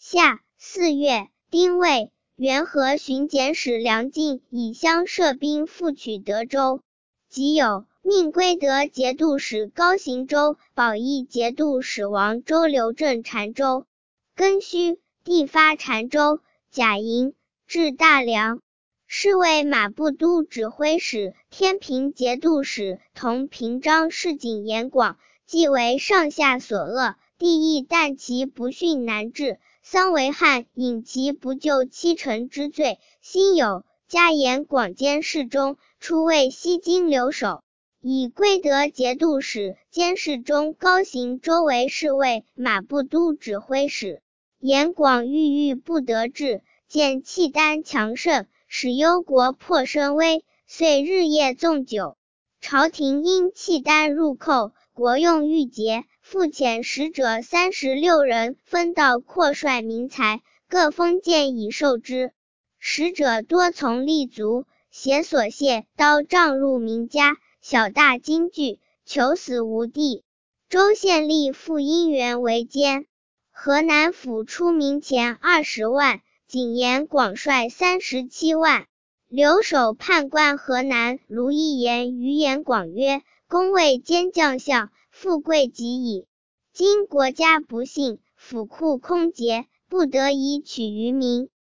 夏4月，丁未，元和巡检使梁进以乡设兵复取德州。己酉，命归德节度使高行州、保义节度使王周留镇澶州。庚戌，地发澶州。甲寅，至大梁。是为马步都指挥使、天平节度使，同平章事景严广，既为上下所恶，帝亦但其不逊难治，桑维汉引其不救七臣之罪。辛酉，加严广监侍中，出为西京留守，以归德节度使、监侍中高行州为侍卫、马步都指挥使。严广郁不得志，见契丹强盛，使忧国破声威，遂日夜纵酒。朝廷因契丹入寇，国用郁结，复遣使者36人，分道阔率民财，各封建以授之。使者多从立足，携所械刀杖入民家，小大惊惧，求死无地。州县吏复因缘为奸。河南府出民钱20万，景严广率37万。留守判官河南卢一言于严广曰：公为奸将相，富贵极矣。今国家不幸，府库空竭，不得已取于民。